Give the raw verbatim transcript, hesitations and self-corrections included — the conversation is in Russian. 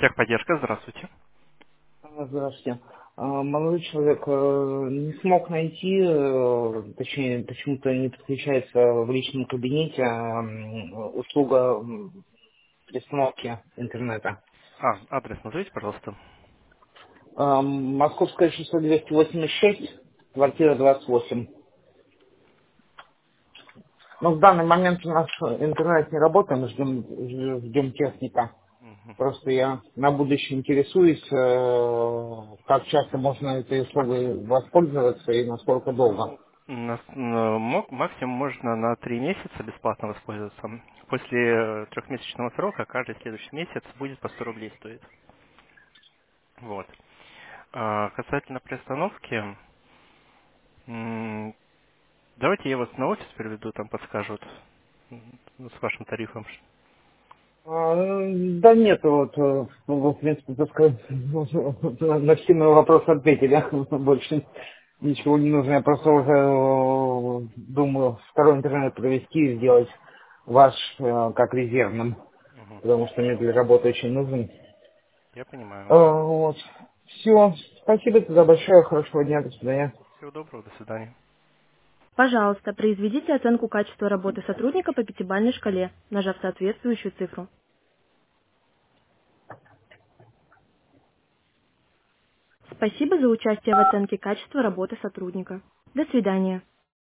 Техподдержка, здравствуйте. А, Здравствуйте. А, Молодой человек э, не смог найти, э, точнее, почему-то не подключается в личном кабинете а, м, услуга м, пристановки интернета. А, адрес назовите, пожалуйста. А, Московское шоссе двести восемьдесят шесть, квартира двадцать восемь. Но в данный момент у нас интернет не работает, мы ждем, ж- ждем техника. Мгм. Просто я на будущее интересуюсь, э, как часто можно этой услугой воспользоваться и насколько долго. На- на- мог- максимум можно на три месяца бесплатно воспользоваться. После э, трехмесячного срока каждый следующий месяц будет по сто рублей стоить. Вот. А, касательно приостановки, м, давайте я вас на офис приведу, там подскажут м, с вашим тарифом. А, Да нет, вот, э, ну, вы, в принципе, так сказать, на на все мои вопросы ответили. Больше ничего не нужно. Я просто уже э, думаю второй интернет провести и сделать ваш э, как резервным, Мгм. потому что мне для работы очень нужен. Я понимаю. Э, Вот. Все. Спасибо тогда большое. Хорошего дня. До свидания. Всего доброго, до свидания. Пожалуйста, произведите оценку качества работы сотрудника по пятибалльной шкале, нажав соответствующую цифру. Спасибо за участие в оценке качества работы сотрудника. До свидания.